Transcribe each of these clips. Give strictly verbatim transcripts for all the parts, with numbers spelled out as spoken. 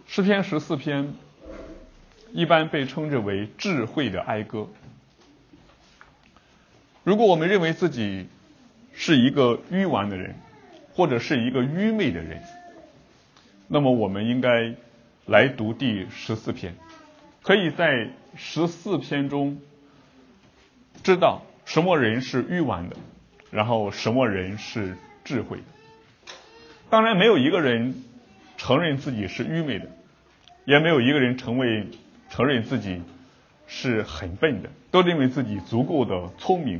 诗篇十四篇一般被称之为智慧的哀歌。如果我们认为自己是一个愚顽的人，或者是一个愚昧的人，那么我们应该来读第十四篇，可以在十四篇中知道什么人是愚顽的，然后什么人是智慧的。当然没有一个人承认自己是愚昧的，也没有一个人成为承认自己是很笨的，都认为自己足够的聪明。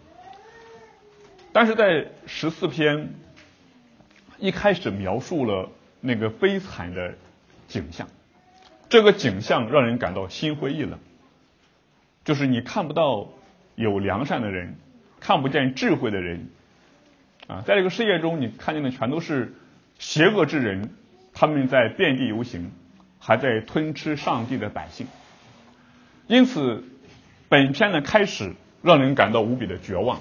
但是在十四篇一开始描述了那个悲惨的景象，这个景象让人感到心灰意冷，就是你看不到有良善的人，看不见智慧的人啊，在这个世界中你看见的全都是邪恶之人，他们在遍地游行，还在吞吃上帝的百姓。因此本篇的开始让人感到无比的绝望。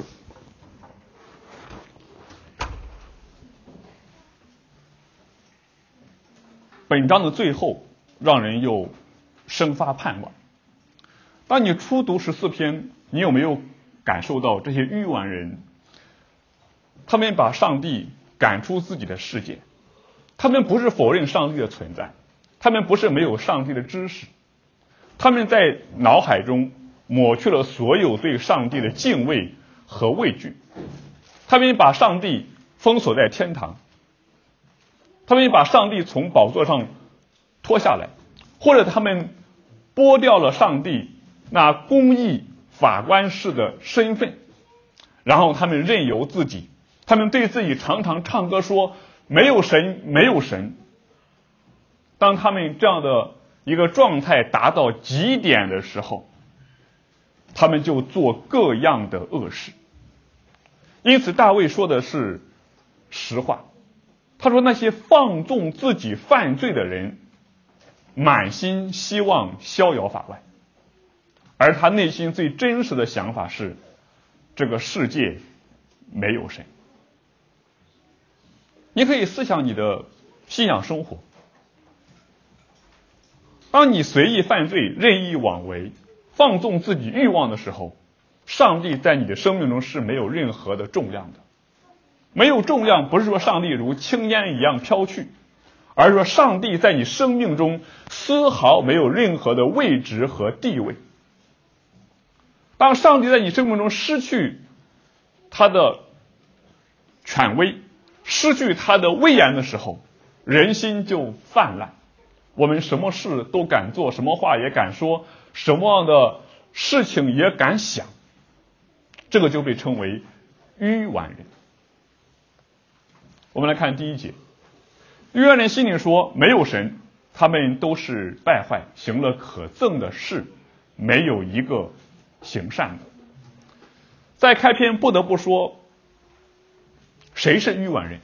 本章的最后让人又生发盼望。当你初读十四篇，你有没有感受到这些愚顽人，他们把上帝赶出自己的世界，他们不是否认上帝的存在，他们不是没有上帝的知识，他们在脑海中抹去了所有对上帝的敬畏和畏惧，他们把上帝封锁在天堂，他们把上帝从宝座上拖下来，或者他们剥掉了上帝那公义法官式的身份，然后他们任由自己，他们对自己常常唱歌说没有神，没有神。当他们这样的一个状态达到极点的时候，他们就做各样的恶事。因此大卫说的是实话，他说那些放纵自己犯罪的人满心希望逍遥法外，而他内心最真实的想法是这个世界没有神。你可以思想你的信仰生活，当你随意犯罪，任意妄为，放纵自己欲望的时候，上帝在你的生命中是没有任何的重量的。没有重量不是说上帝如轻烟一样飘去，而是说上帝在你生命中丝毫没有任何的位置和地位。当上帝在你生命中失去他的权威，失去他的威严的时候，人心就泛滥，我们什么事都敢做，什么话也敢说，什么样的事情也敢想，这个就被称为愚顽人。我们来看第一节，愚顽人心里说没有神，他们都是败坏，行了可憎的事，没有一个行善的。在开篇不得不说，谁是愚顽人？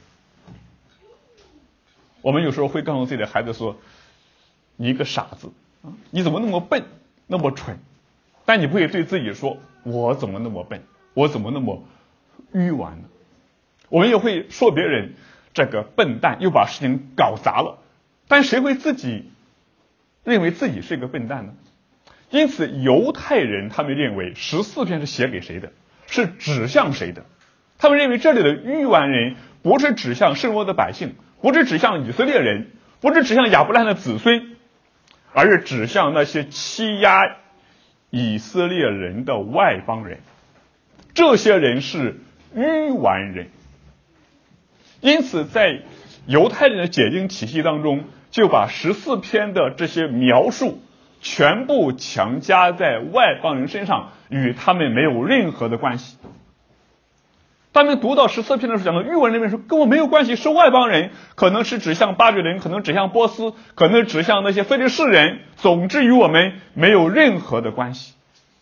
我们有时候会告诉自己的孩子说，你一个傻子，你怎么那么笨，那么蠢？但你不会对自己说，我怎么那么笨，我怎么那么愚顽呢？我们也会说别人这个笨蛋，又把事情搞砸了，但谁会自己认为自己是一个笨蛋呢？因此犹太人他们认为十四篇是写给谁的，是指向谁的。他们认为这里的愚顽人不是指向圣国的百姓，不是指向以色列人，不是指向亚伯拉罕的子孙，而是指向那些欺压以色列人的外邦人。这些人是愚顽人。因此在犹太人的解经体系当中，就把十四篇的这些描述全部强加在外邦人身上，与他们没有任何的关系。他们读到十四篇的时候讲到愚顽人那边说跟我没有关系，是外邦人，可能是指向巴比伦，可能指向波斯，可能指向那些非利士人，总之与我们没有任何的关系。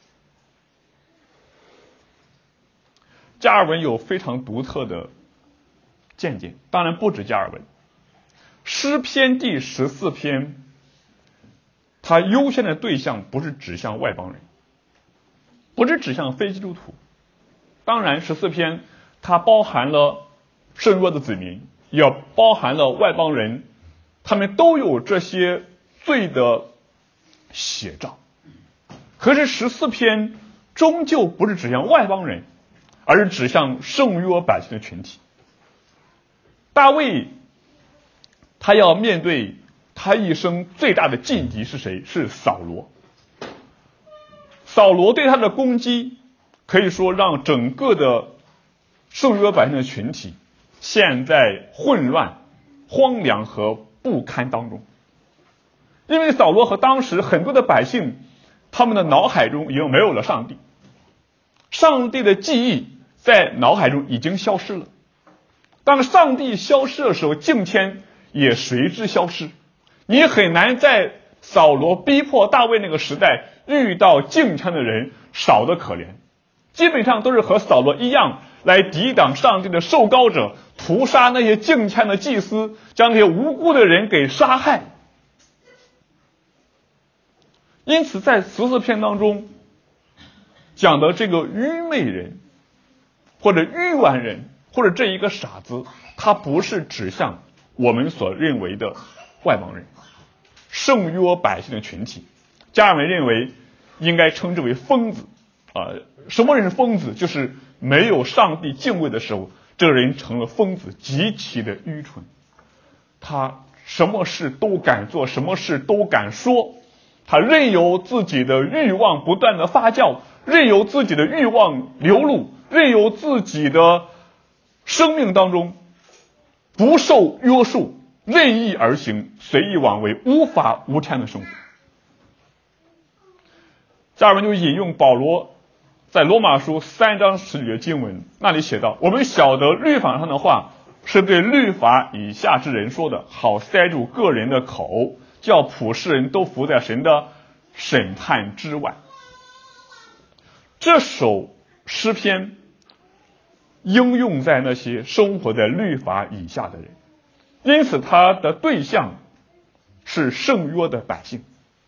加尔文有非常独特的见解，当然不止加尔文。诗篇第十四篇，它优先的对象不是指向外邦人，不是指向非基督徒。当然十四篇它包含了圣约的子民，也包含了外邦人他们都有这些罪的写照。可是十四篇终究不是指向外邦人，而是指向圣约百姓的群体。大卫他要面对他一生最大的劲敌是谁？是扫罗。扫罗对他的攻击可以说让整个的圣约百姓的群体陷在混乱、荒凉和不堪当中。因为扫罗和当时很多的百姓，他们的脑海中已经没有了上帝，上帝的记忆在脑海中已经消失了。当上帝消失的时候，敬虔也随之消失。你很难在扫罗逼迫大卫那个时代遇到敬虔的人少得可怜，基本上都是和扫罗一样来抵挡上帝的受膏者，屠杀那些敬虔的祭司，将那些无辜的人给杀害。因此在十四篇当中讲的这个愚昧人或者愚顽人或者这一个傻子，他不是指向我们所认为的外邦人，圣约百姓的群体。加尔文认为应该称之为疯子啊、呃，什么人是疯子？就是没有上帝敬畏的时候，这个人成了疯子，极其的愚蠢。他什么事都敢做，什么事都敢说，他任由自己的欲望不断的发酵，任由自己的欲望流露，任由自己的生命当中不受约束，任意而行，随意妄为，无法无天的生活。加尔文就引用保罗在罗马书三章十几节经文，那里写道：我们晓得律法上的话是对律法以下之人说的，好塞住个人的口，叫普世人都服在神的审判之外。这首诗篇应用在那些生活在律法以下的人，因此他的对象是圣约的百姓，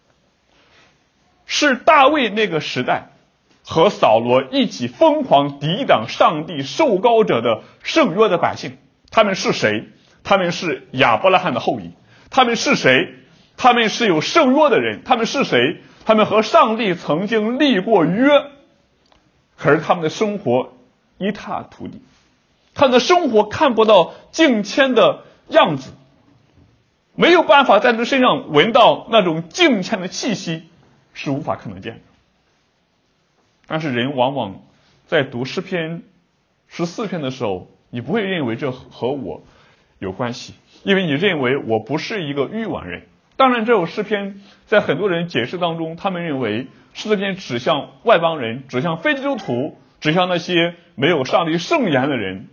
是大卫那个时代和扫罗一起疯狂抵挡上帝受膏者的圣约的百姓。他们是谁？他们是亚伯拉罕的后裔。他们是谁？他们是有圣约的人。他们是谁？他们和上帝曾经立过约，可是他们的生活一塌涂地，他们的生活看不到敬虔的样子，没有办法在他身上闻到那种敬虔的气息，是无法看得见的。但是人往往在读诗篇十四篇的时候，你不会认为这和我有关系，因为你认为我不是一个愚顽人。当然这首诗篇在很多人解释当中，他们认为诗篇指向外邦人，指向非基督徒，指向那些没有上帝圣言的人。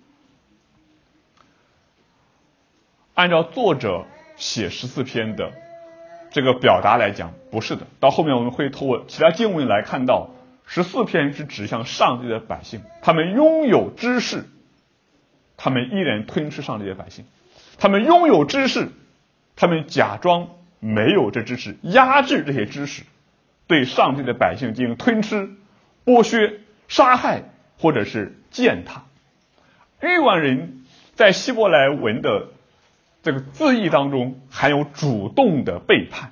按照作者写十四篇的这个表达来讲，不是的。到后面我们会透过其他经文来看到，十四篇是指向上帝的百姓，他们拥有知识，他们依然吞吃上帝的百姓，他们拥有知识，他们假装没有这知识，压制这些知识，对上帝的百姓进行吞吃、剥削、杀害或者是践踏。愚顽人在希伯来文的这个字义当中含有主动的背叛，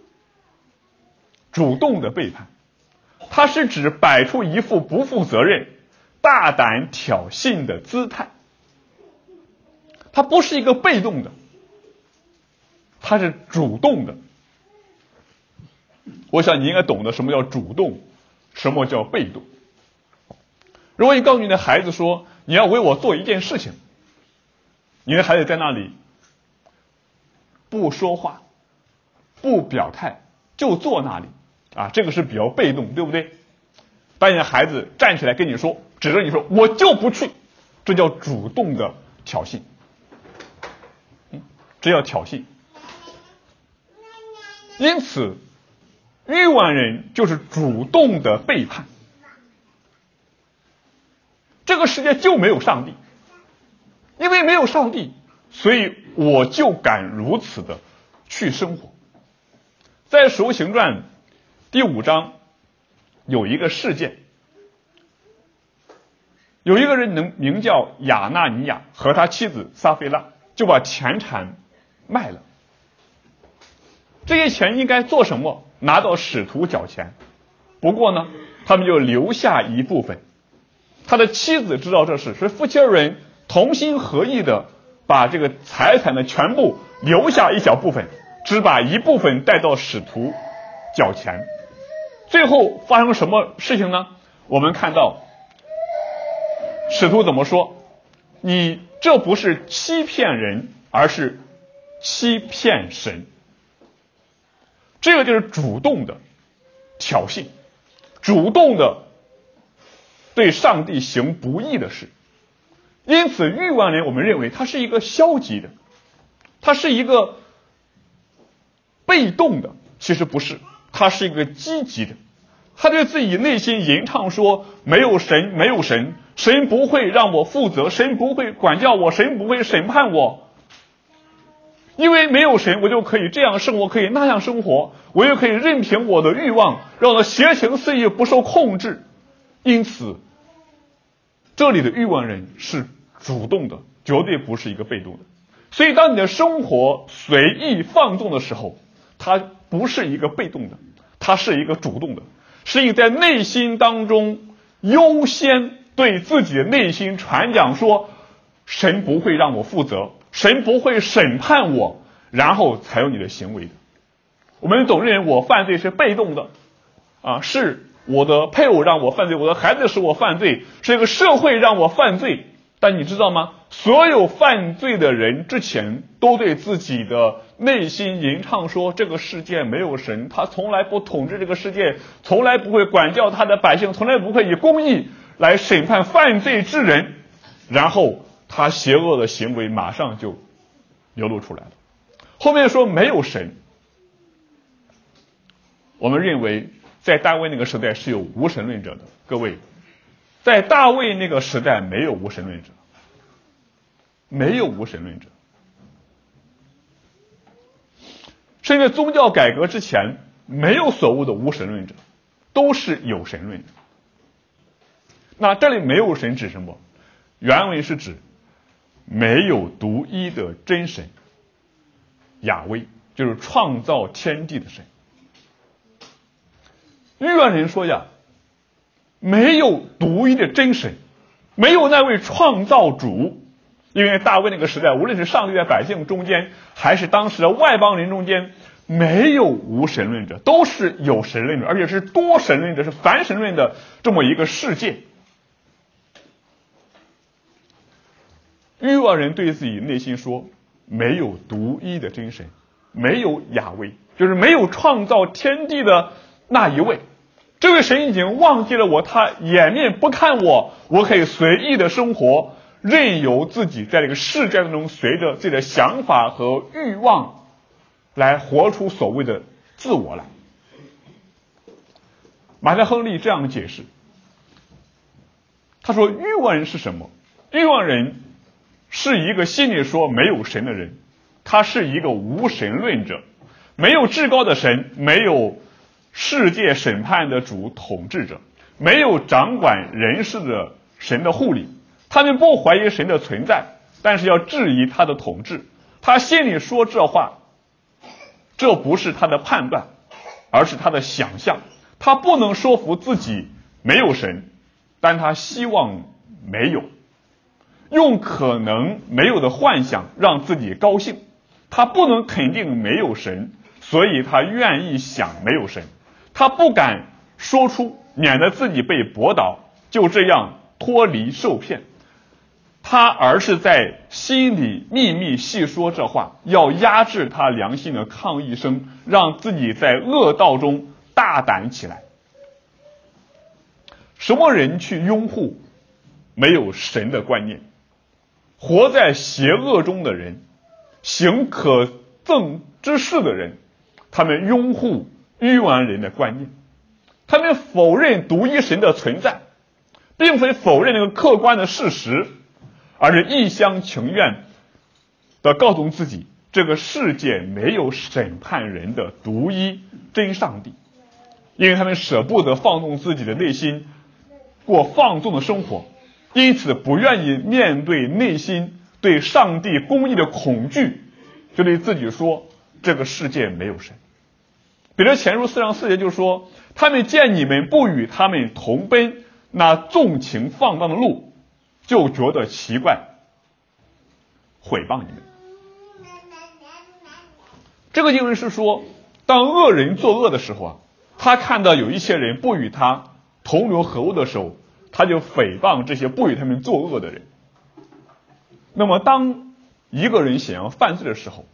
主动的背叛，它是指摆出一副不负责任、大胆挑衅的姿态。它不是一个被动的，它是主动的。我想你应该懂得什么叫主动，什么叫被动。如果你告诉你的孩子说你要为我做一件事情，你的孩子在那里不说话不表态就坐那里啊，这个是比较被动，对不对？当你的孩子站起来跟你说，指着你说我就不去，这叫主动的挑衅，嗯，这叫挑衅。因此愚顽人就是主动的背叛。这个世界就没有上帝，因为没有上帝，所以我就敢如此的去生活。在使徒行传第五章有一个事件，有一个人名名叫亚纳尼亚和他妻子撒菲拉，就把田产卖了， 这些钱应该做什么？拿到使徒脚前。不过呢，他们就留下一部分。他的妻子知道这事，所以夫妻二人同心合意的把这个财产的全部留下一小部分，只把一部分带到使徒脚前。最后发生什么事情呢？我们看到使徒怎么说？你这不是欺骗人，而是欺骗神。这个就是主动的挑衅，主动的对上帝行不义的事。因此欲望人我们认为他是一个消极的，他是一个被动的，其实不是，他是一个积极的。他对自己内心吟唱说，没有神，没有神，神不会让我负责，神不会管教我，神不会审判我。因为没有神，我就可以这样生活，可以那样生活，我就可以任凭我的欲望，让我的邪情肆意不受控制。因此这里的欲望人是主动的，绝对不是一个被动的。所以当你的生活随意放纵的时候，它不是一个被动的，它是一个主动的，是你在内心当中优先对自己的内心传讲说，神不会让我负责，神不会审判我，然后才有你的行为的。我们总认为我犯罪是被动的啊，是我的配偶让我犯罪，我的孩子使我犯罪，是这个社会让我犯罪。但你知道吗？所有犯罪的人之前都对自己的内心吟唱说，这个世界没有神，他从来不统治这个世界，从来不会管教他的百姓，从来不会以公义来审判犯罪之人，然后他邪恶的行为马上就流露出来了。后面说没有神，我们认为在大卫那个时代是有无神论者的。各位，在大卫那个时代没有无神论者，没有无神论者。甚至宗教改革之前没有所谓的无神论者，都是有神论者。那这里没有神指什么？原文是指没有独一的真神亚威，就是创造天地的神。欲望人说呀，没有独一的真神，没有那位创造主。因为大卫那个时代，无论是上帝在百姓中间，还是当时的外邦人中间，没有无神论者，都是有神论者，而且是多神论者，是凡神论的这么一个世界。欲望人对自己内心说，没有独一的真神，没有亚威，就是没有创造天地的那一位。这位神已经忘记了我，他掩面不看我，我可以随意的生活，任由自己在这个世界当中随着自己的想法和欲望来活出所谓的自我来。马太亨利这样解释，他说欲望人是什么？欲望人是一个心里说没有神的人，他是一个无神论者，没有至高的神，没有世界审判的主统治者，没有掌管人事的神的护理。他们不怀疑神的存在，但是要质疑他的统治。他心里说这话，这不是他的判断，而是他的想象。他不能说服自己没有神，但他希望没有，用可能没有的幻想让自己高兴。他不能肯定没有神，所以他愿意想没有神。他不敢说出，免得自己被驳倒，就这样脱离受骗。他而是在心里秘密细说这话，要压制他良心的抗议声，让自己在恶道中大胆起来。什么人去拥护没有神的观念？活在邪恶中的人，行可憎之事的人，他们拥护欲望人的观念，他们否认独一神的存在，并非否认那个客观的事实，而是一厢情愿的告诉自己，这个世界没有审判人的独一真上帝。因为他们舍不得放纵自己的内心，过放纵的生活，因此不愿意面对内心对上帝公义的恐惧，就对自己说，这个世界没有神。 彼得前书四章四节就说，他们见你们不与他们同奔那纵情放荡的路，就觉得奇怪，毁谤你们。这个经文是说，当恶人作恶的时候啊，他看到有一些人不与他同流合污的时候，他就诽谤这些不与他们作恶的人。那么当一个人想要犯罪的时候，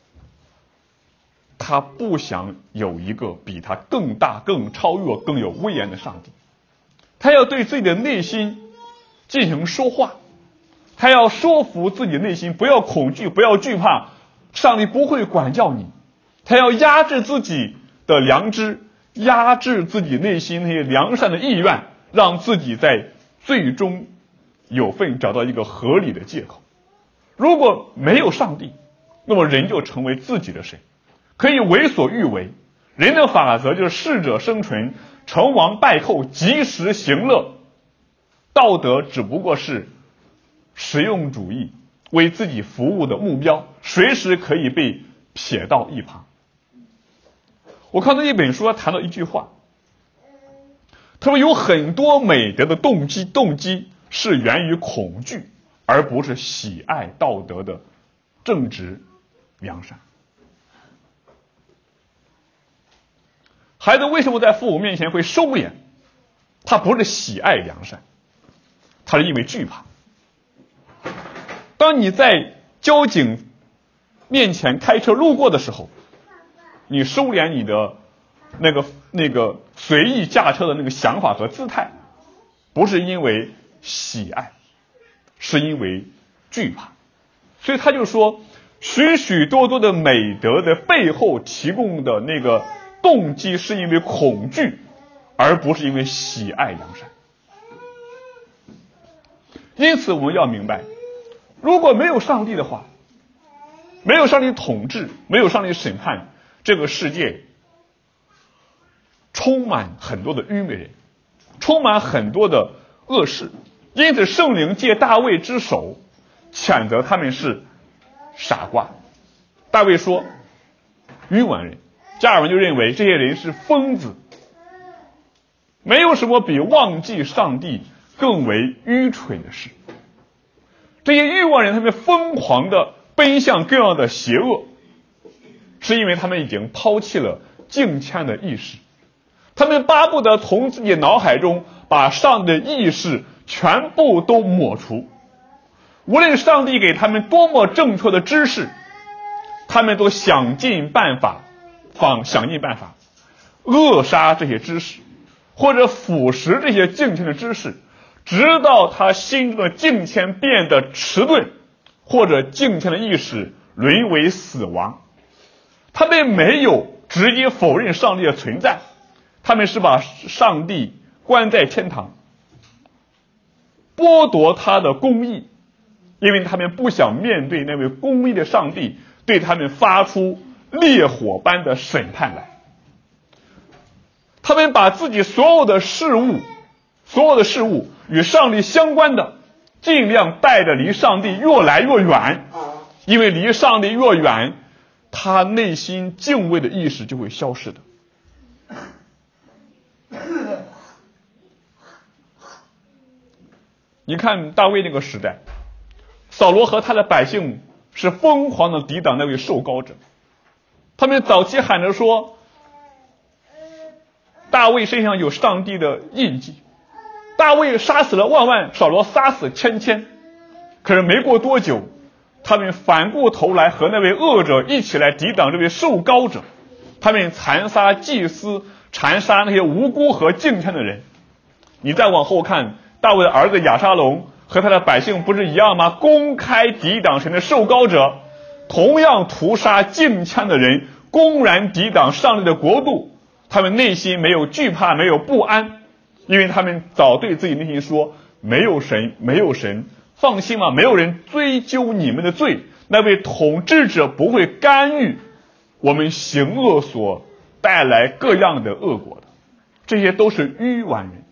他不想有一个比他更大、更超越、更有威严的上帝，他要对自己的内心进行说话，他要说服自己的内心不要恐惧，不要惧怕，上帝不会管教你，他要压制自己的良知，压制自己内心那些良善的意愿，让自己在最终有份找到一个合理的借口。如果没有上帝，那么人就成为自己的神，可以为所欲为。人的法则就是适者生存，成王败寇，及时行乐。道德只不过是实用主义为自己服务的目标，随时可以被撇到一旁。我看到一本书谈到一句话，他说有很多美德的动机动机是源于恐惧，而不是喜爱道德的正直良善。孩子为什么在父母面前会收敛？他不是喜爱良善，他是因为惧怕。当你在交警面前开车路过的时候，你收敛你的那个那个随意驾车的那个想法和姿态，不是因为喜爱，是因为惧怕。所以他就说，许许多多的美德的背后提供的那个动机是因为恐惧，而不是因为喜爱良善。因此我们要明白，如果没有上帝的话，没有上帝统治，没有上帝审判，这个世界充满很多的愚昧人，充满很多的恶事。因此圣灵借大卫之手谴责他们是傻瓜。大卫说愚顽人，加尔文就认为这些人是疯子。没有什么比忘记上帝更为愚蠢的事。这些欲望人他们疯狂的奔向各样的邪恶，是因为他们已经抛弃了敬虔的意识，他们巴不得从自己脑海中把上帝的意识全部都抹除。无论上帝给他们多么正确的知识，他们都想尽办法想想尽办法扼杀这些知识，或者腐蚀这些敬虔的知识，直到他心中的敬虔变得迟钝，或者敬虔的意识沦为死亡。他们没有直接否认上帝的存在，他们是把上帝关在天堂，剥夺他的公义，因为他们不想面对那位公义的上帝对他们发出烈火般的审判来。他们把自己所有的事物所有的事物与上帝相关的尽量带着离上帝越来越远，因为离上帝越远，他内心敬畏的意识就会消失的。你看大卫那个时代，扫罗和他的百姓是疯狂的抵挡那位受膏者，他们早期喊着说大卫身上有上帝的印记，大卫杀死了万万，扫罗杀死千千。可是没过多久，他们反过头来和那位恶者一起来抵挡这位受膏者，他们残杀祭司，残杀那些无辜和敬虔的人。你再往后看，大卫的儿子亚沙龙和他的百姓不是一样吗？公开抵挡神的受膏者，同样屠杀敬虔的人，公然抵挡上帝的国度。他们内心没有惧怕，没有不安，因为他们早对自己内心说，没有神，没有神，放心吧，没有人追究你们的罪，那位统治者不会干预我们行恶所带来各样的恶果的。这些都是愚顽人。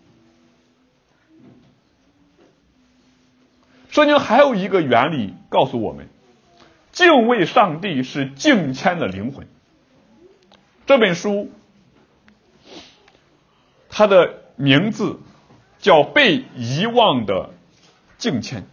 圣经还有一个原理告诉我们，敬畏上帝是敬虔的灵魂。这本书它的名字叫被遗忘的敬虔。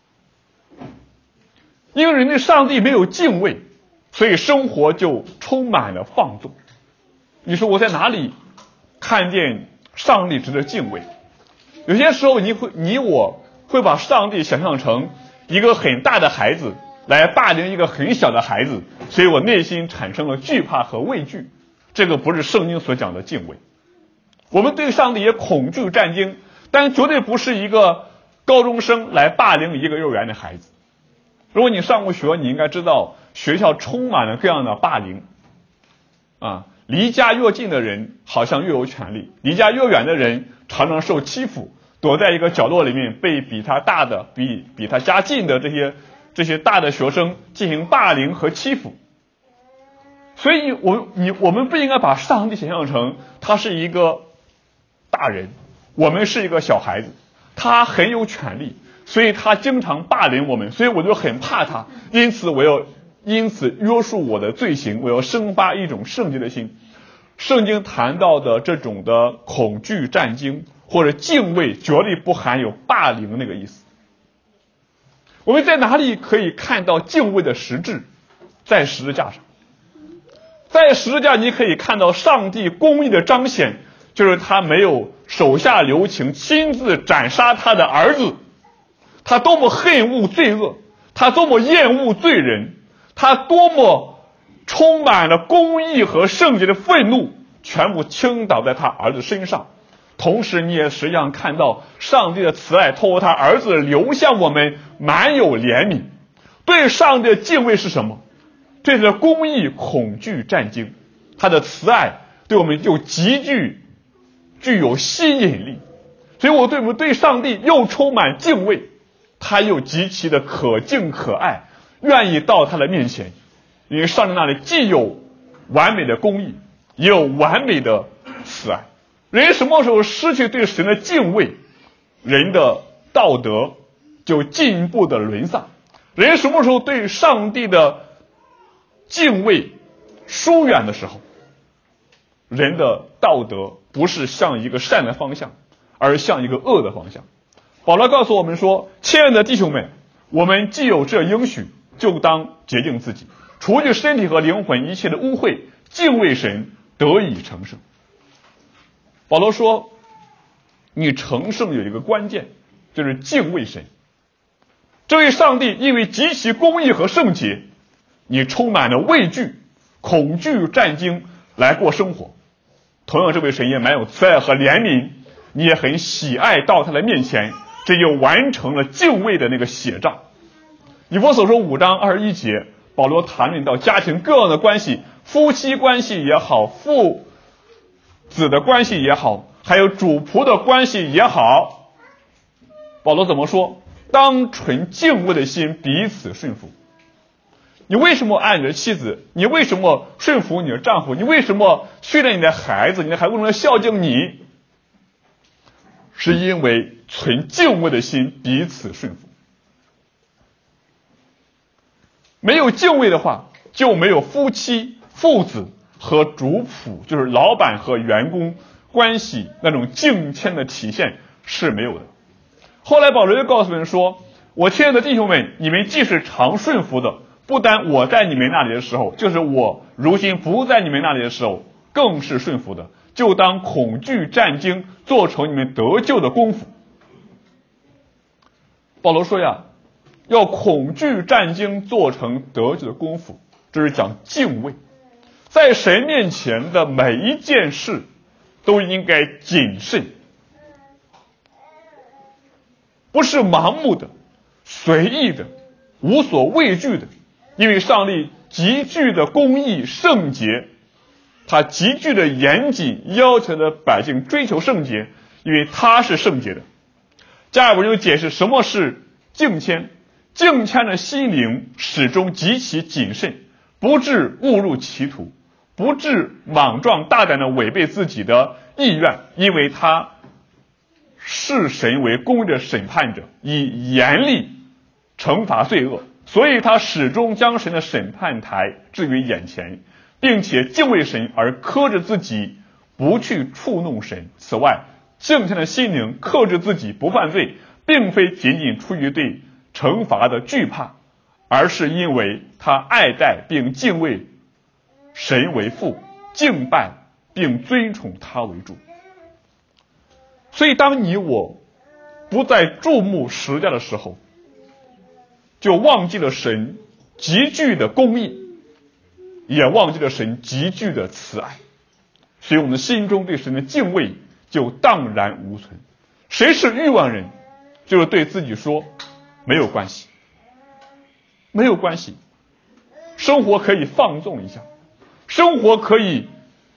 因为人对上帝没有敬畏，所以生活就充满了放纵。你说我在哪里看见上帝值得敬畏？有些时候你会你我会把上帝想象成一个很大的孩子来霸凌一个很小的孩子，所以我内心产生了惧怕和畏惧。这个不是圣经所讲的敬畏。我们对上帝也恐惧战惊，但绝对不是一个高中生来霸凌一个幼儿园的孩子。如果你上过学，你应该知道学校充满了各样的霸凌啊，离家越近的人好像越有权利，离家越远的人常常受欺负，躲在一个角落里面被比他大的比比他家近的这些这些大的学生进行霸凌和欺负。所以我你我们不应该把上帝想象成他是一个大人，我们是一个小孩子，他很有权利，所以他经常霸凌我们，所以我就很怕他，因此我要因此约束我的罪行，我要生发一种圣洁的心。圣经谈到的这种的恐惧战惊或者敬畏，绝对不含有霸凌那个意思。我们在哪里可以看到敬畏的实质？在十字架上。在十字架你可以看到上帝公义的彰显，就是他没有手下留情，亲自斩杀他的儿子。他多么恨恶罪恶，他多么厌恶罪人，他多么充满了公义和圣洁的愤怒，全部倾倒在他儿子身上。同时你也实际上看到上帝的慈爱透过他儿子流向我们，满有怜悯。对上帝的敬畏是什么？对他的公义恐惧战惊，他的慈爱对我们就极具具有吸引力。所以我对我们对上帝又充满敬畏，他又极其的可敬可爱，愿意到他的面前。因为上帝那里既有完美的公义，也有完美的慈爱。人什么时候失去对神的敬畏，人的道德就进一步的沦丧。人什么时候对上帝的敬畏疏远的时候，人的道德不是向一个善的方向，而向一个恶的方向。保罗告诉我们说，亲爱的弟兄们，我们既有这应许，就当洁净自己，除去身体和灵魂一切的污秽，敬畏神，得以成圣。保罗说，你成圣有一个关键，就是敬畏神。这位上帝因为极其公义和圣洁，你充满了畏惧、恐惧、战惊来过生活。同样这位神也蛮有慈爱和怜悯，你也很喜爱到他的面前，这就完成了敬畏的那个写照。以弗所书五章二十一节，保罗谈论到家庭各样的关系，夫妻关系也好，父子的关系也好，还有主仆的关系也好，保罗怎么说？当存敬畏的心彼此顺服。你为什么爱你的妻子？你为什么顺服你的丈夫？你为什么训练你的孩子？你的孩子为什么孝敬你？是因为存敬畏的心彼此顺服。没有敬畏的话，就没有夫妻、父子和主仆，就是老板和员工关系那种敬谦的体现是没有的。后来保罗又告诉人说，我亲爱的弟兄们，你们既是常顺服的，不单我在你们那里的时候，就是我如今不在你们那里的时候，更是顺服的，就当恐惧战惊，做成你们得救的功夫。保罗说呀，要恐惧战惊，做成得救的功夫，这是讲敬畏。在神面前的每一件事都应该谨慎，不是盲目的、随意的、无所畏惧的。因为上帝极具的公义圣洁，他极具的严谨，要求的百姓追求圣洁，因为他是圣洁的。加尔文就解释什么是敬谦。敬谦的心灵始终极其谨慎，不致误入歧途，不致莽撞大胆的违背自己的意愿，因为他视神为公义的审判者，以严厉惩罚罪恶，所以他始终将神的审判台置于眼前，并且敬畏神而克制自己不去触弄神。此外，敬虔的心灵克制自己不犯罪，并非仅仅出于对惩罚的惧怕，而是因为他爱戴并敬畏神为父，敬拜并尊崇他为主。所以当你我不再注目十字架的时候，就忘记了神极具的公义，也忘记了神极具的慈爱，所以我们心中对神的敬畏就荡然无存。谁是欲望人？就是对自己说没有关系，没有关系，生活可以放纵一下，生活可以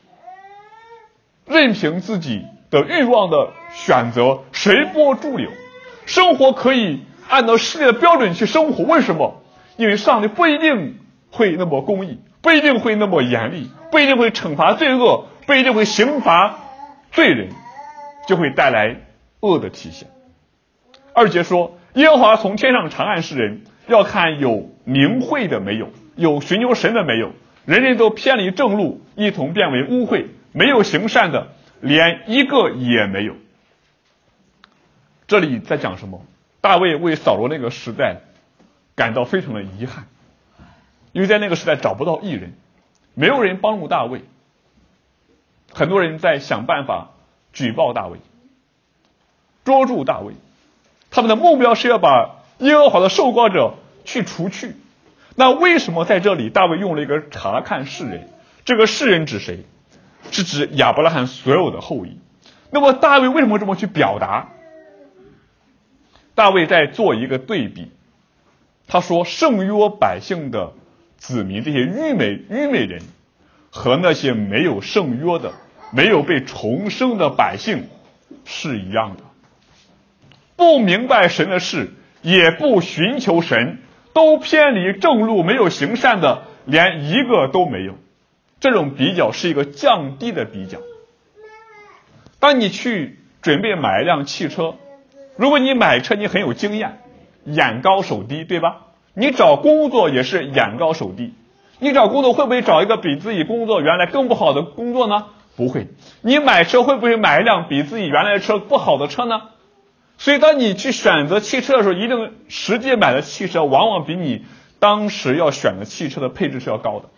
任凭自己的欲望的选择随波逐流，生活可以按照世界的标准去生活。为什么？因为上帝不一定会那么公义，不一定会那么严厉，不一定会惩罚罪恶，不一定会刑罚罪人，就会带来恶的体现。二节说，耶和华从天上查看世人，要看有明慧的没有，有寻求神的没有。人人都偏离正路，一同变为污秽，没有行善的，连一个也没有。这里在讲什么？大卫为扫罗那个时代感到非常的遗憾，因为在那个时代找不到义人，没有人帮助大卫，很多人在想办法举报大卫，捉住大卫，他们的目标是要把耶和华的受膏者去除去。那为什么在这里大卫用了一个查看世人？这个世人指谁？是指亚伯拉罕所有的后裔。那么大卫为什么这么去表达？大卫在做一个对比，他说圣约百姓的子民，这些愚昧愚昧人和那些没有圣约的没有被重生的百姓是一样的，不明白神的事，也不寻求神，都偏离正路，没有行善的连一个都没有。这种比较是一个降低的比较。当你去准备买一辆汽车，如果你买车你很有经验，眼高手低，对吧？你找工作也是眼高手低，你找工作会不会找一个比自己工作原来更不好的工作呢？不会。你买车会不会买一辆比自己原来的车不好的车呢？所以当你去选择汽车的时候，一定实际买的汽车往往比你当时要选的汽车的配置是要高的。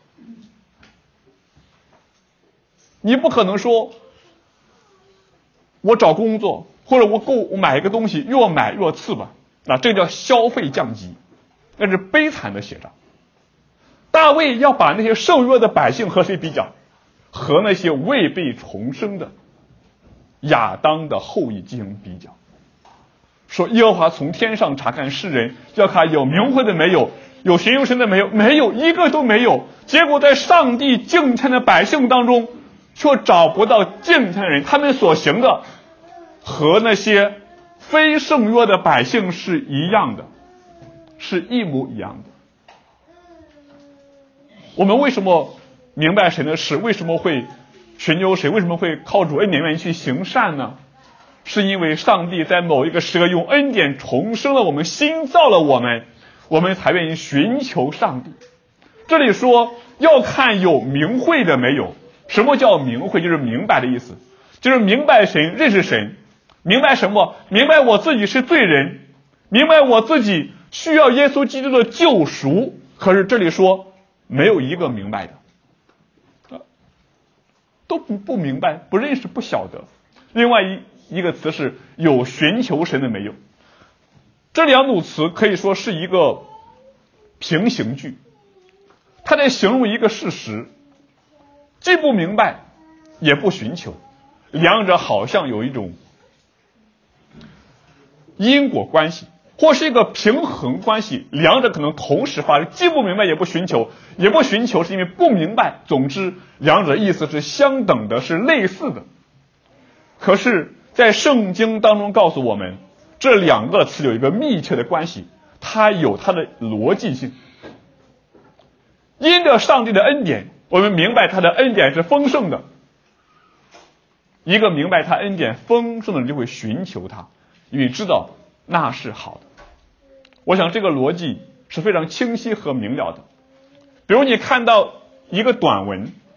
你不可能说我找工作或者我购我买一个东西越买越次吧，那这叫消费降级，那是悲惨的写照。大卫要把那些受约的百姓和谁比较？和那些未被重生的亚当的后裔进行比较，说耶和华从天上查看世人，要看有明慧的没有，有寻求神的没有，没有一个都没有。结果在上帝敬虔的百姓当中却找不到敬虔的人，他们所行的和那些非圣约的百姓是一样的，是一模一样的。我们为什么明白神的事，为什么会寻求神，为什么会靠主恩典愿意去行善呢？是因为上帝在某一个时刻用恩典重生了我们，新造了我们，我们才愿意寻求上帝。这里说要看有明慧的没有。什么叫明慧？就是明白的意思，就是明白神，认识神。明白什么？明白我自己是罪人，明白我自己需要耶稣基督的救赎。可是这里说没有一个明白的，都不不明白，不认识，不晓得。另外一一个词是有寻求神的没有。这两组词可以说是一个平行句，它在形容一个事实，既不明白也不寻求，两者好像有一种因果关系，或是一个平衡关系，两者可能同时发生，既不明白也不寻求，也不寻求是因为不明白。总之两者意思是相等的，是类似的。可是在圣经当中告诉我们，这两个词有一个密切的关系，它有它的逻辑性。因着上帝的恩典，我们明白他的恩典是丰盛的，一个明白他恩典丰盛的人就会寻求他，因为知道那是好的。我想这个逻辑是非常清晰和明了的。比如你看到一个短文，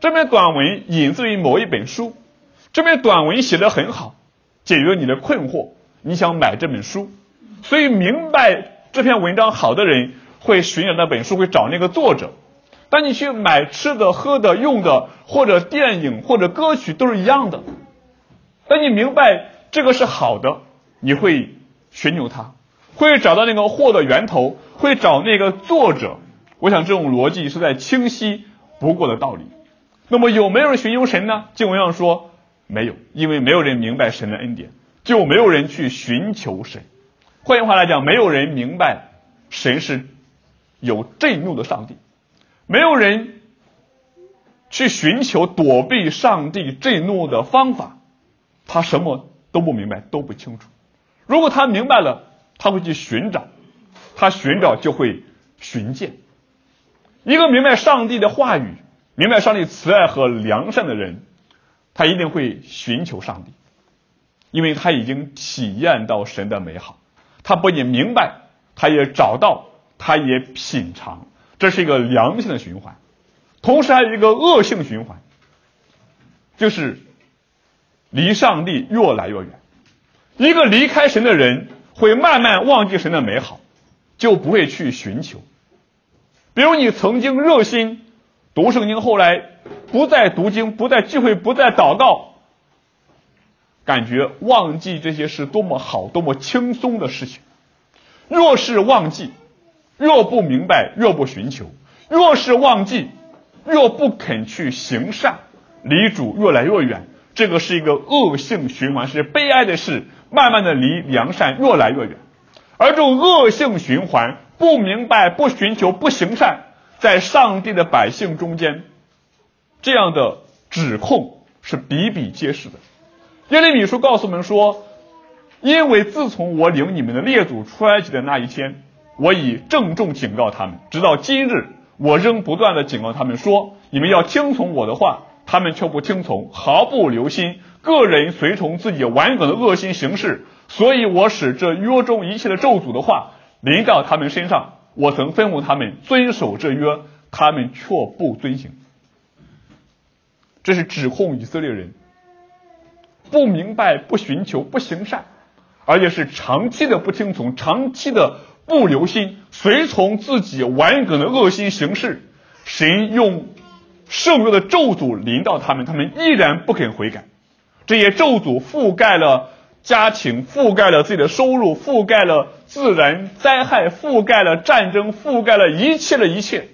这篇短文引自于某一本书，这篇短文写得很好，解决你的困惑，你想买这本书，所以明白这篇文章好的人会寻找那本书，会找那个作者。当你去买吃的喝的用的，或者电影或者歌曲都是一样的，当你明白这个是好的，你会寻求它，会找到那个货的源头，会找那个作者。我想这种逻辑是再清晰不过的道理。那么有没有人寻求神呢？经文上说没有，因为没有人明白神的恩典，就没有人去寻求神。换句话来讲，没有人明白神是有震怒的上帝，没有人去寻求躲避上帝震怒的方法，他什么都不明白，都不清楚。如果他明白了，他会去寻找，他寻找就会寻见。一个明白上帝的话语，明白上帝慈爱和良善的人，他一定会寻求上帝，因为他已经体验到神的美好，他不仅明白，他也找到，他也品尝，这是一个良性的循环。同时还有一个恶性循环，就是离上帝越来越远。一个离开神的人会慢慢忘记神的美好，就不会去寻求。比如你曾经热心读圣经，后来不再读经，不再聚会，不再祷告，感觉忘记这些是多么好多么轻松的事情。若是忘记，若不明白，若不寻求，若是忘记，若不肯去行善，离主越来越远，这个是一个恶性循环，是悲哀的事，慢慢的离良善越来越远。而这种恶性循环，不明白，不寻求，不行善，在上帝的百姓中间，这样的指控是比比皆是的。耶利米书告诉我们说，因为自从我领你们的列祖出埃及的那一天，我已郑重警告他们，直到今日，我仍不断的警告他们说，你们要听从我的话，他们却不听从，毫不留心，个人随从自己顽梗的恶心行事，所以我使这约中一切的咒诅的话临到他们身上。我曾吩咐他们遵守这约，他们却不遵行。这是指控以色列人不明白，不寻求，不行善，而且是长期的不听从，长期的不留心，随从自己顽梗的恶心行事。神用圣约的咒诅临到他们，他们依然不肯悔改。这些咒诅覆盖了家庭，覆盖了自己的收入，覆盖了自然灾害，覆盖了战争，覆盖了一切的一切。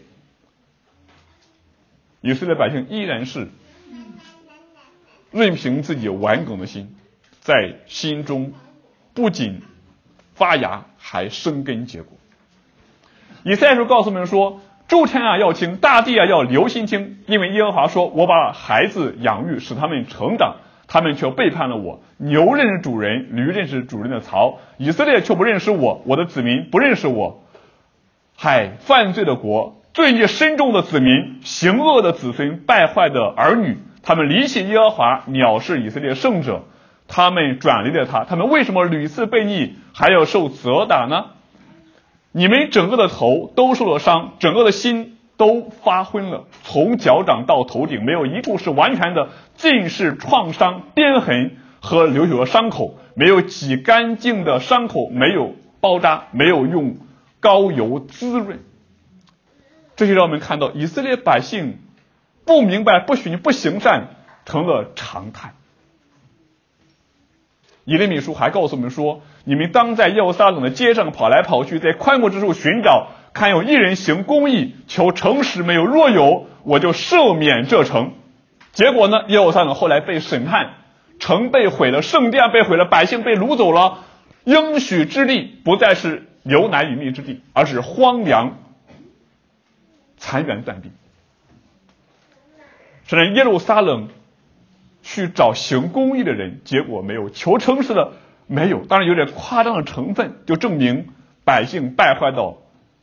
以色列百姓依然是任凭自己顽梗的心，在心中不仅发芽，还生根结果。以赛亚书告诉我们说，诸天啊要听，大地啊要留心听，因为耶和华说，我把孩子养育，使他们成长，他们却背叛了我。牛认识主人，驴认识主人的槽，以色列却不认识我，我的子民不认识我。嗨，犯罪的国，罪孽深重的子民，行恶的子孙，败坏的儿女，他们离弃耶和华，藐视以色列圣者，他们转离了他，他们为什么屡次悖逆，还要受责打呢？你们整个的头都受了伤，整个的心都发昏了，从脚掌到头顶没有一处是完全的，尽是创伤、鞭痕和流血的伤口，没有洗干净的伤口，没有包扎，没有用膏油滋润。这就让我们看到以色列百姓不明白、不许不行善成了常态。以利米书还告诉我们说，你们当在耶路撒冷的街上跑来跑去，在宽阔之处寻找，看有一人行公义，求诚实没有，若有，我就赦免这城。结果呢，耶路撒冷后来被审判，城被毁了，圣殿被毁了，百姓被掳走了，应许之地不再是流奶与蜜之地，而是荒凉残垣断壁。甚至耶路撒冷去找行公义的人，结果没有，求诚实的没有，当然有点夸张的成分，就证明百姓败坏到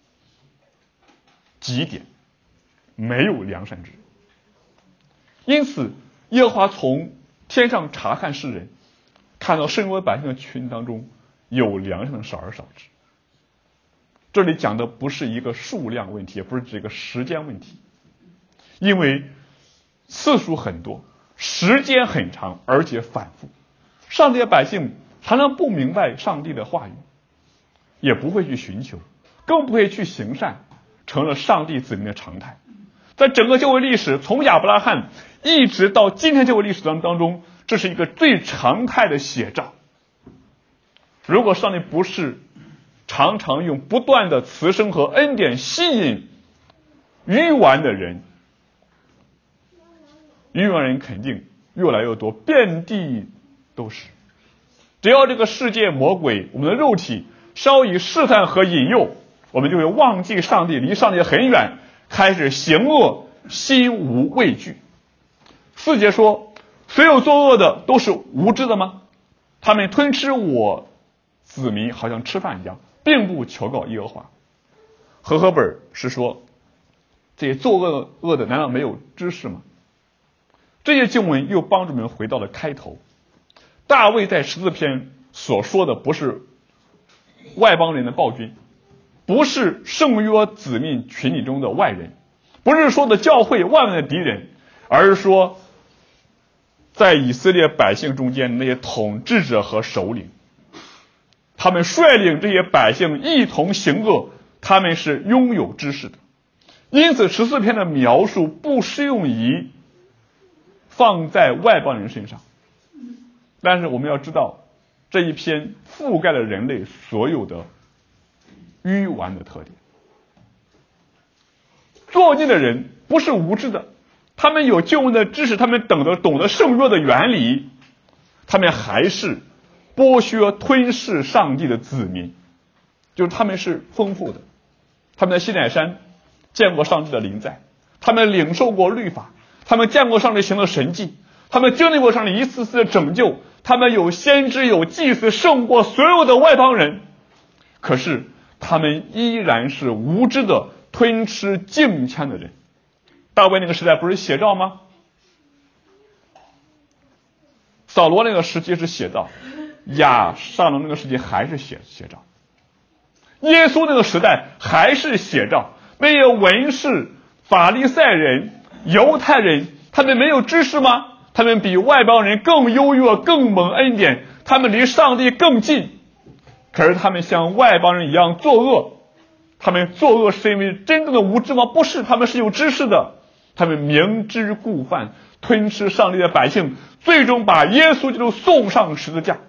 极点，没有良善之人。因此耶和华从天上查看世人，看到身为百姓的群当中有良善的少而少之。这里讲的不是一个数量问题，也不是这个时间问题，因为次数很多，时间很长，而且反复。上帝的百姓常常不明白上帝的话语，也不会去寻求，更不会去行善，成了上帝子民的常态。在整个教会历史，从亚伯拉罕一直到今天教会历史当中，这是一个最常态的写照。如果上帝不是常常用不断的慈声和恩典吸引愚顽的人，愚顽人肯定越来越多，遍地都是。只要这个世界魔鬼，我们的肉体稍一试探和引诱，我们就会忘记上帝，离上帝很远，开始行恶，心无畏惧。四节说，所有作恶的都是无知的吗？他们吞吃我子民，好像吃饭一样，并不求告耶和华。和合本是说，这些作恶恶的难道没有知识吗？这些经文又帮助我们回到了开头。大卫在十字篇所说的不是外邦人的暴君，不是圣约子民群体中的外人，不是说的教会万万的敌人，而是说在以色列百姓中间那些统治者和首领，他们率领这些百姓一同行恶，他们是拥有知识的。因此十四篇的描述不适用于放在外邦人身上，但是我们要知道，这一篇覆盖了人类所有的愚顽的特点。作孽的人不是无知的，他们有救恩的知识，他们懂得懂得圣约的原理，他们还是剥削吞噬上帝的子民，就是他们是丰富的。他们在西乃山见过上帝的临在，他们领受过律法，他们见过上帝行的神迹，他们经历过上帝一次次的拯救，他们有先知有祭司，胜过所有的外邦人。可是他们依然是无知的吞吃敬虔的人。大卫那个时代不是写照吗？扫罗那个时期是写照，亚撒龙那个时期还是写写照，耶稣那个时代还是写照。那些文士、法利赛人、犹太人，他们没有知识吗？他们比外邦人更优越，更蒙恩典，他们离上帝更近。可是他们像外邦人一样作恶，他们作恶是因为真正的无知吗？不是，他们是有知识的，他们明知故犯，吞吃上帝的百姓，最终把耶稣基督送上十字架。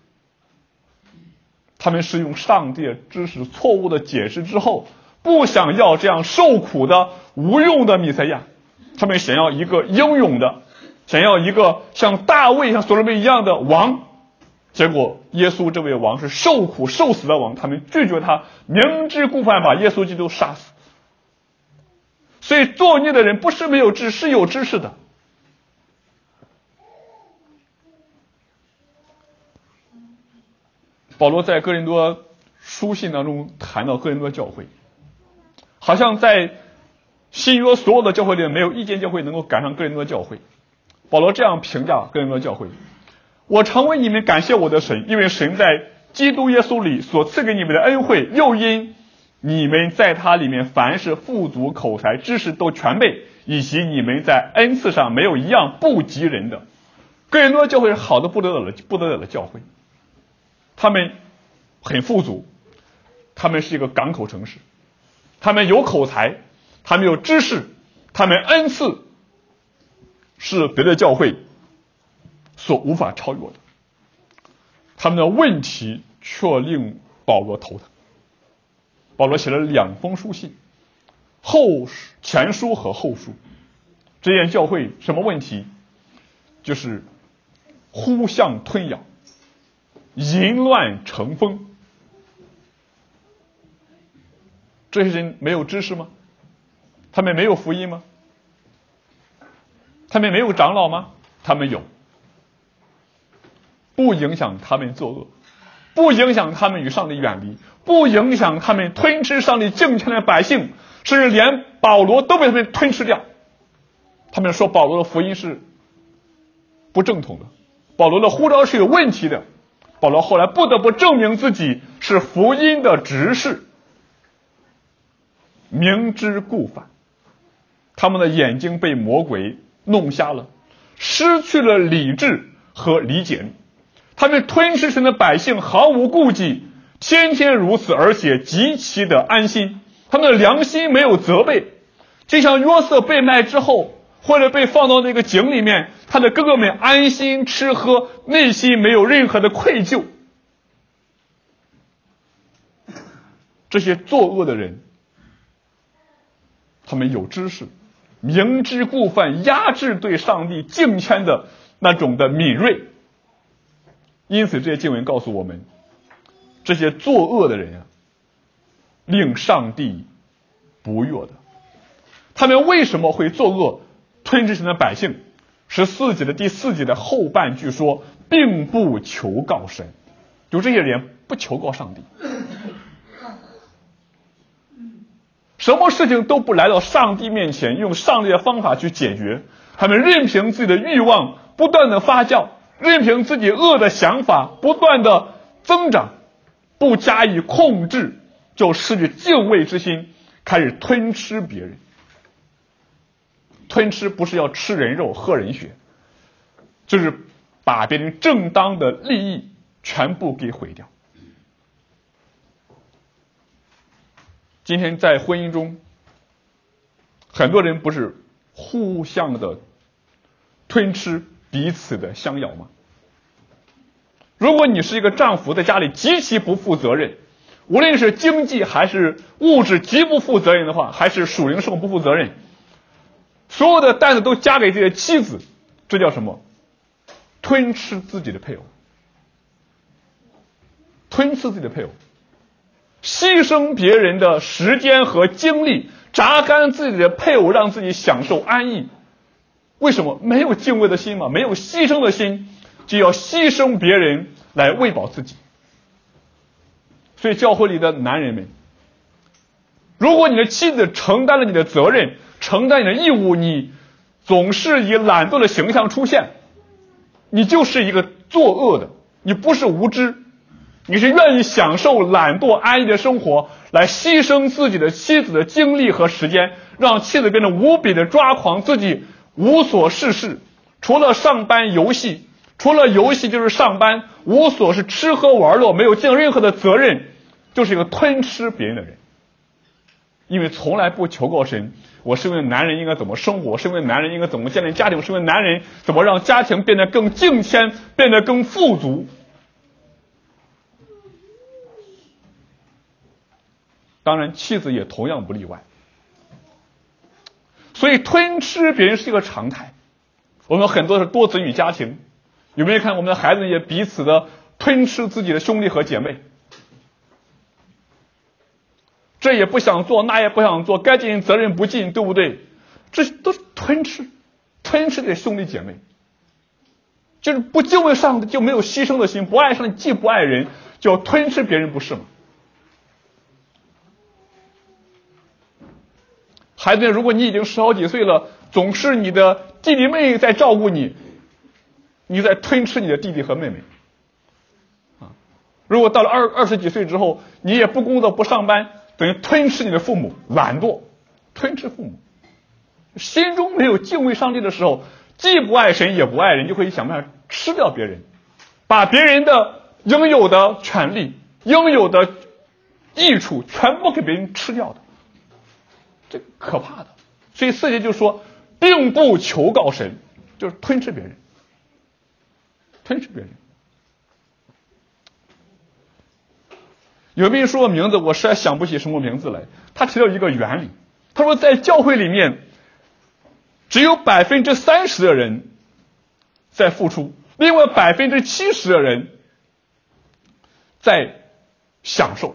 他们是用上帝的知识错误的解释之后，不想要这样受苦的无用的弥赛亚，他们想要一个英勇的，想要一个像大卫像所罗门一样的王。结果耶稣这位王是受苦受死的王，他们拒绝他，明知故犯，把耶稣基督杀死。所以作孽的人不是没有知识，是有知识的。保罗在哥林多书信当中谈到哥林多教会，好像在新约所有的教会里没有一间教会能够赶上哥林多教会。保罗这样评价哥林多教会：我常为你们感谢我的神，因为神在基督耶稣里所赐给你们的恩惠，又因你们在他里面凡是富足口才知识都全备，以及你们在恩赐上没有一样不及人的。哥林多教会是好的不得了的不得了的教会，他们很富足，他们是一个港口城市，他们有口才，他们有知识，他们恩赐是别的教会所无法超越的。他们的问题却令保罗头疼。保罗写了两封书信，后前书和后书。这间教会什么问题？就是互相吞咬，淫乱成风。这些人没有知识吗？他们没有福音吗？他们没有长老吗？他们有。不影响他们作恶，不影响他们与上帝远离，不影响他们吞吃上帝敬虔的百姓，甚至连保罗都被他们吞吃掉。他们说保罗的福音是不正统的，保罗的呼召是有问题的。保罗后来不得不证明自己是福音的执事，明知故犯。他们的眼睛被魔鬼弄瞎了，失去了理智和理解力。他们吞噬神的百姓毫无顾忌，天天如此，而且极其的安心。他们的良心没有责备，就像约瑟被卖之后，或者被放到那个井里面，他的哥哥们安心吃喝，内心没有任何的愧疚。这些作恶的人，他们有知识，明知故犯，压制对上帝敬虔的那种的敏锐。因此这些经文告诉我们，这些作恶的人啊，令上帝不悦的。他们为什么会作恶，吞噬神的百姓？十四节的第四节的后半句说，并不求告神，就这些人不求告上帝，什么事情都不来到上帝面前，用上帝的方法去解决，他们任凭自己的欲望不断的发酵，任凭自己恶的想法不断的增长，不加以控制，就失去敬畏之心，开始吞吃别人。吞吃不是要吃人肉喝人血，就是把别人正当的利益全部给毁掉。今天在婚姻中，很多人不是互相的吞吃彼此的相咬吗？如果你是一个丈夫，在家里极其不负责任，无论是经济还是物质极不负责任的话，还是属灵生活不负责任，所有的担子都加给自己的妻子，这叫什么？吞吃自己的配偶，吞吃自己的配偶，牺牲别人的时间和精力，榨干自己的配偶，让自己享受安逸。为什么？没有敬畏的心嘛，没有牺牲的心，就要牺牲别人来喂饱自己。所以教会里的男人们，如果你的妻子承担了你的责任，承担你的义务，你总是以懒惰的形象出现，你就是一个作恶的，你不是无知，你是愿意享受懒惰安逸的生活，来牺牲自己的妻子的精力和时间，让妻子变得无比的抓狂，自己无所事事，除了上班游戏，除了游戏就是上班，无所是吃喝玩乐，没有尽任何的责任，就是一个吞吃别人的人。因为从来不求告神，我身为男人应该怎么生活，身为男人应该怎么建立家庭，身为男人怎么让家庭变得更敬虔，变得更富足。当然妻子也同样不例外。所以吞吃别人是一个常态。我们很多是多子女家庭，有没有看我们的孩子也彼此的吞吃自己的兄弟和姐妹，这也不想做，那也不想做，该尽责任不尽，对不对？这都是吞吃，吞吃的兄弟姐妹，就是不敬畏上帝，就没有牺牲的心，不爱上帝，既不爱人，就要吞吃别人，不是吗？孩子，如果你已经十好几岁了，总是你的弟弟妹妹在照顾你，你在吞吃你的弟弟和妹妹啊。如果到了二二十几岁之后，你也不工作不上班，等于吞吃你的父母，懒惰，吞吃父母，心中没有敬畏上帝的时候，既不爱神也不爱人，就会想办法吃掉别人，把别人的应有的权利、应有的益处全部给别人吃掉的，这可怕的。所以四节就说，并不求告神，就是吞吃别人，吞吃别人。有一位说名字，我实在想不起什么名字来。他提到一个原理，他说在教会里面，只有百分之三十的人在付出，另外百分之七十的人在享受，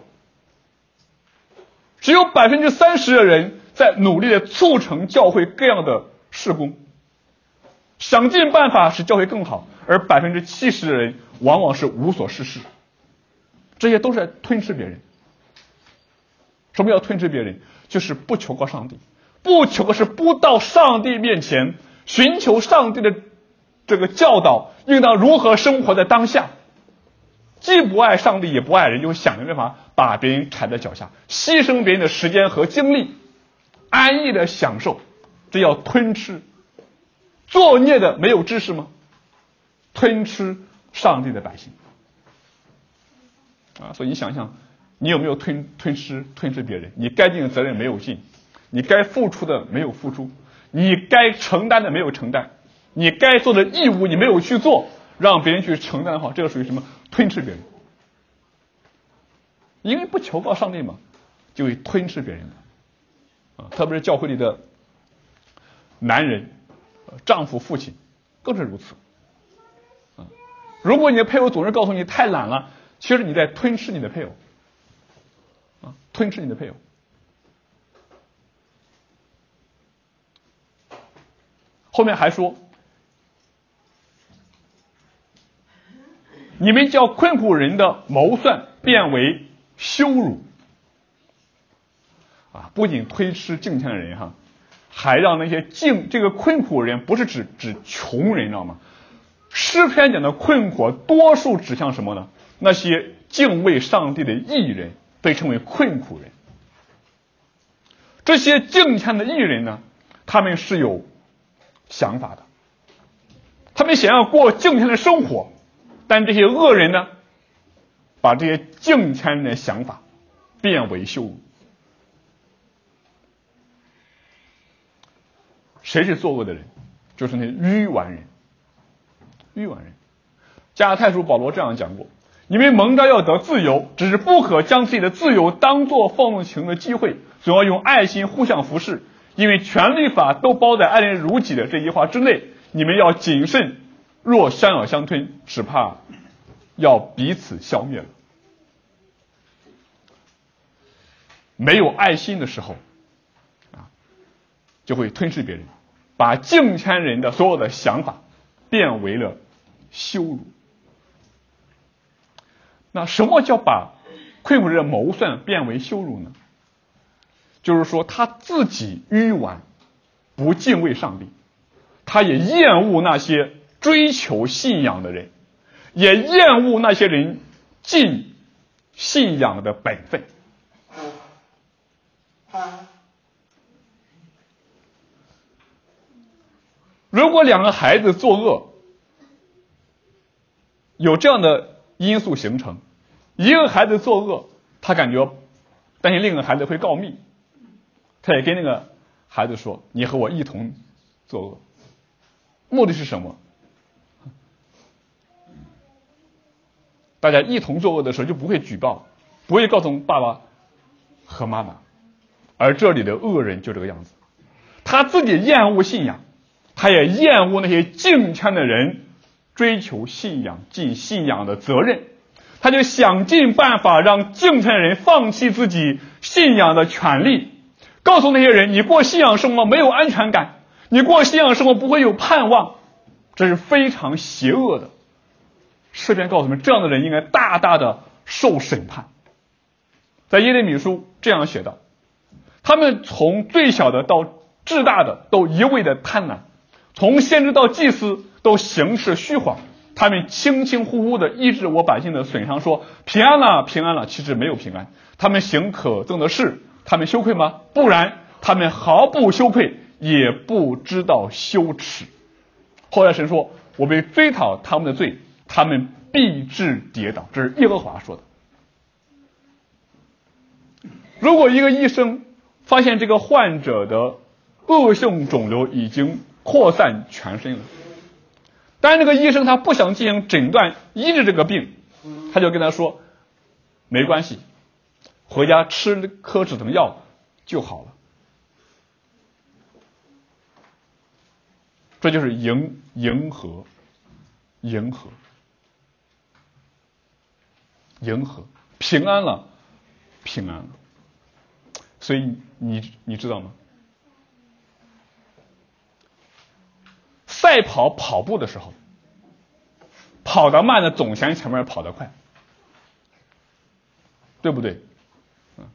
只有百分之三十的人在努力的促成教会各样的事工，想尽办法使教会更好，而百分之七十的人往往是无所事事。这些都是在吞吃别人。什么叫吞吃别人？就是不求告上帝，不求的是不到上帝面前寻求上帝的这个教导，应当如何生活在当下，既不爱上帝也不爱人，就想着办法把别人踩在脚下，牺牲别人的时间和精力，安逸的享受，这叫吞吃。 作孽的没有知识吗？吞吃上帝的百姓啊！所以你想想，你有没有吞吞吃吞吃别人？你该尽的责任没有尽，你该付出的没有付出，你该承担的没有承担，你该做的义务你没有去做，让别人去承担的话，这个属于什么？吞吃别人。因为不求告上帝嘛，就会吞吃别人啊！特别是教会里的男人、丈夫、父亲更是如此啊！如果你的配偶总是告诉你太懒了，其实你在吞吃你的配偶啊，吞吃你的配偶。后面还说，你们叫困苦人的谋算变为羞辱啊！不仅推吃敬虔的人哈，还让那些敬这个困苦人，不是指指穷人，你知道吗？诗篇讲的困苦，多数指向什么呢？那些敬畏上帝的义人被称为困苦人。这些敬虔的义人呢，他们是有想法的，他们想要过敬虔的生活，但这些恶人呢，把这些敬虔的想法变为羞辱。谁是作恶的人？就是那愚顽人。愚顽人。加拉太书保罗这样讲过：你们蒙召要得自由，只是不可将自己的自由当作奉行的机会，总要用爱心互相服侍，因为全律法都包在爱人如己的这一话之内。你们要谨慎，若相咬相吞，只怕要彼此消灭了。没有爱心的时候啊，就会吞噬别人，把敬虔人的所有的想法变为了羞辱。那什么叫把困苦人的谋算变为羞辱呢？就是说他自己愚顽，不敬畏上帝，他也厌恶那些追求信仰的人，也厌恶那些人尽信仰的本分。如果两个孩子作恶，有这样的因素形成，一个孩子作恶，他感觉担心另一个孩子会告密，他也跟那个孩子说，你和我一同作恶，目的是什么？大家一同作恶的时候就不会举报，不会告诉爸爸和妈妈。而这里的恶人就这个样子，他自己厌恶信仰，他也厌恶那些敬虔的人追求信仰尽信仰的责任，他就想尽办法让敬虔的人放弃自己信仰的权利，告诉那些人，你过信仰生活没有安全感，你过信仰生活不会有盼望，这是非常邪恶的。诗篇告诉我们，这样的人应该大大的受审判。在耶利米书这样写道，他们从最小的到至大的都一味的贪婪，从先知到祭司都行事虚谎，他们轻轻呼呼的医治我百姓的损伤，说平安了平安了，其实没有平安。他们行可憎的事，他们羞愧吗？不然，他们毫不羞愧，也不知道羞耻。后来神说，我被追讨他们的罪，他们必致跌倒。这是耶和华说的。如果一个医生发现这个患者的恶性肿瘤已经扩散全身了，但是这个医生他不想进行诊断医治这个病，他就跟他说没关系，回家吃颗止疼药就好了。这就是迎迎合迎合迎合平安了平安了。所以你你知道吗？赛跑跑步的时候，跑得慢的总嫌前面跑得快，对不对？嗯。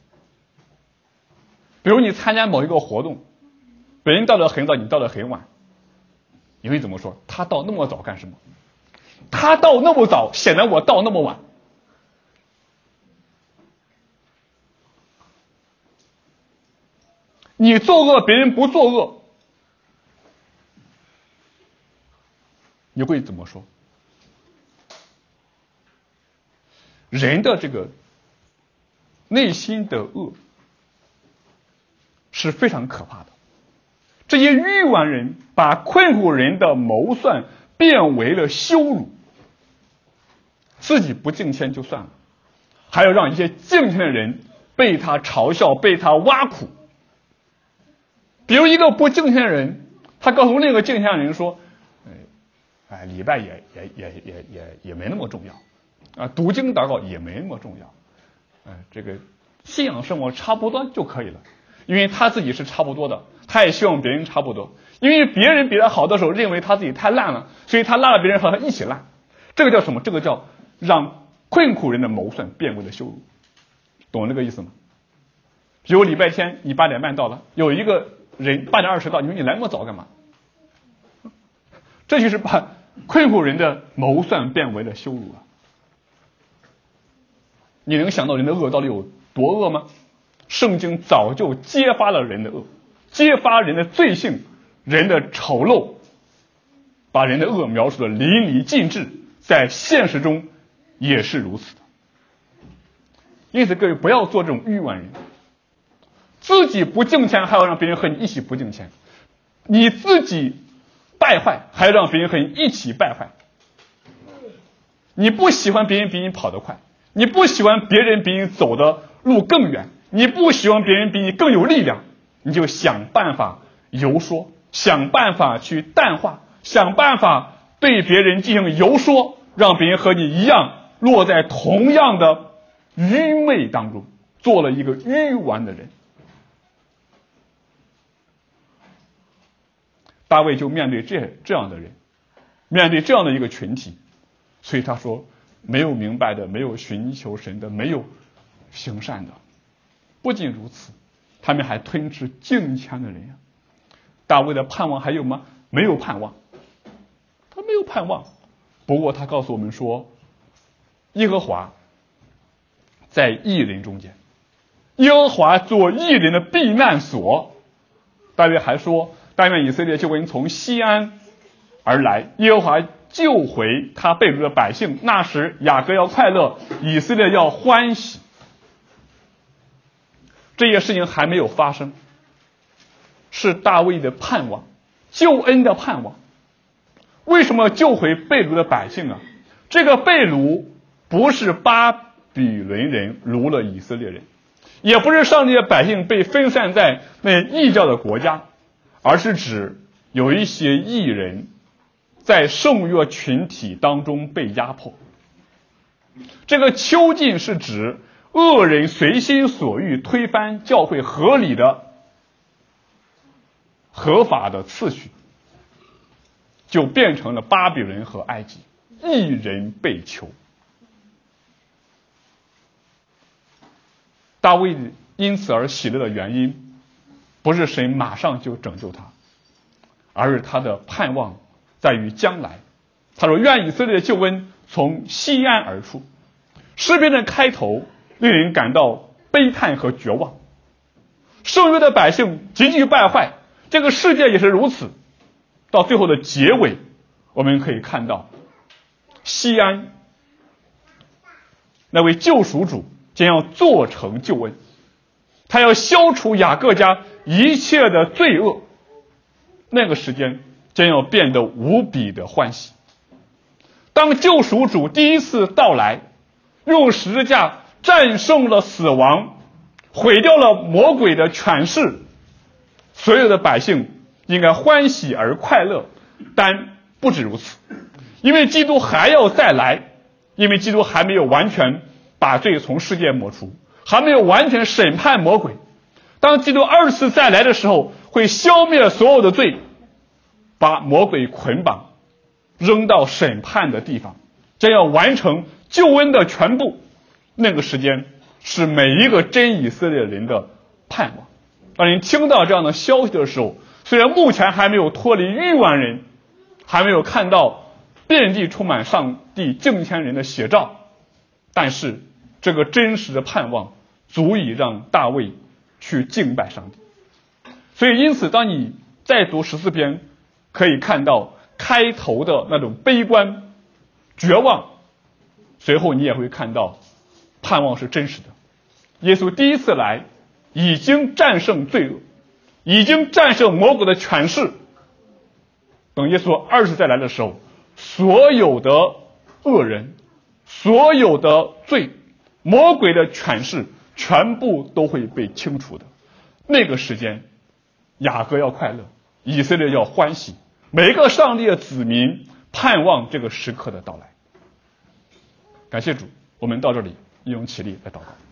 比如你参加某一个活动，别人到得很早，你到得很晚，你会怎么说？他到那么早干什么？他到那么早，显得我到那么晚。你作恶，别人不作恶， 你会怎么说？人的这个内心的恶是非常可怕的。这些愚顽人把困苦人的谋算变为了羞辱，自己不敬谦就算了，还要让一些敬谦的人被他嘲笑，被他挖苦。比如一个不敬谦的人，他告诉另一个敬谦的人说：“哎，礼拜也也也也也也没那么重要啊，读经祷告也没那么重要，哎，这个信仰生活差不多就可以了。”因为他自己是差不多的，他也希望别人差不多。因为别人比他好的时候，认为他自己太烂了，所以他拉了别人和他一起烂。这个叫什么？这个叫让困苦人的谋算变为了羞辱。懂这个意思吗？比如礼拜天你八点半到了，有一个人八点二十到，你说你来那么早干嘛？这就是把困苦人的谋算变为了羞辱了。你能想到人的恶到底有多恶吗？圣经早就揭发了人的恶，揭发人的罪性，人的丑陋，把人的恶描述的淋漓尽致，在现实中也是如此的。因此各位不要做这种愚顽人，自己不敬虔还要让别人和你一起不敬虔，你自己败坏还要让别人和你一起败坏。你不喜欢别人比你跑得快，你不喜欢别人比你走的路更远，你不希望别人比你更有力量，你就想办法游说，想办法去淡化，想办法对别人进行游说，让别人和你一样落在同样的愚昧当中，做了一个愚顽的人。大卫就面对这这样的人，面对这样的一个群体，所以他说没有明白的，没有寻求神的，没有行善的。不仅如此，他们还吞吃敬虔的人呀。大卫的盼望还有吗？没有盼望，他没有盼望。不过他告诉我们说，耶和华在义人中间，耶和华做义人的避难所。大卫还说，但愿以色列救恩从西安而来，耶和华救回他被掳的百姓，那时雅各要快乐，以色列要欢喜。这些事情还没有发生，是大卫的盼望，救恩的盼望。为什么救回被掳的百姓啊？这个被掳不是巴比伦人掳了以色列人，也不是上帝的百姓被分散在那异教的国家，而是指有一些异人在圣约群体当中被压迫。这个囚禁是指恶人随心所欲推翻教会合理的合法的次序，就变成了巴比伦和埃及，一人被囚。大卫因此而喜乐的原因，不是神马上就拯救他，而是他的盼望在于将来。他说愿以色列的救恩从西安而出。诗篇的开头令人感到悲叹和绝望，圣约的百姓急剧败坏，这个世界也是如此。到最后的结尾，我们可以看到西安那位救赎主将要做成救恩，他要消除雅各家一切的罪恶，那个时间将要变得无比的欢喜。当救赎主第一次到来，用十字架战胜了死亡，毁掉了魔鬼的权势，所有的百姓应该欢喜而快乐。但不止如此，因为基督还要再来，因为基督还没有完全把罪从世界抹除，还没有完全审判魔鬼。当基督二次再来的时候，会消灭所有的罪，把魔鬼捆绑扔到审判的地方，将要完成救恩的全部。那个时间是每一个真以色列人的盼望。当你听到这样的消息的时候，虽然目前还没有脱离亿万人，还没有看到遍地充满上帝敬虔人的写照，但是这个真实的盼望足以让大卫去敬拜上帝。所以因此当你再读十四篇，可以看到开头的那种悲观、绝望，随后你也会看到盼望是真实的。耶稣第一次来，已经战胜罪恶，已经战胜魔鬼的权势。等耶稣二次再来的时候，所有的恶人，所有的罪，魔鬼的权势，全部都会被清除的。那个时间，雅各要快乐，以色列要欢喜，每一个上帝的子民盼望这个时刻的到来。感谢主，我们到这里一同起立来祷告。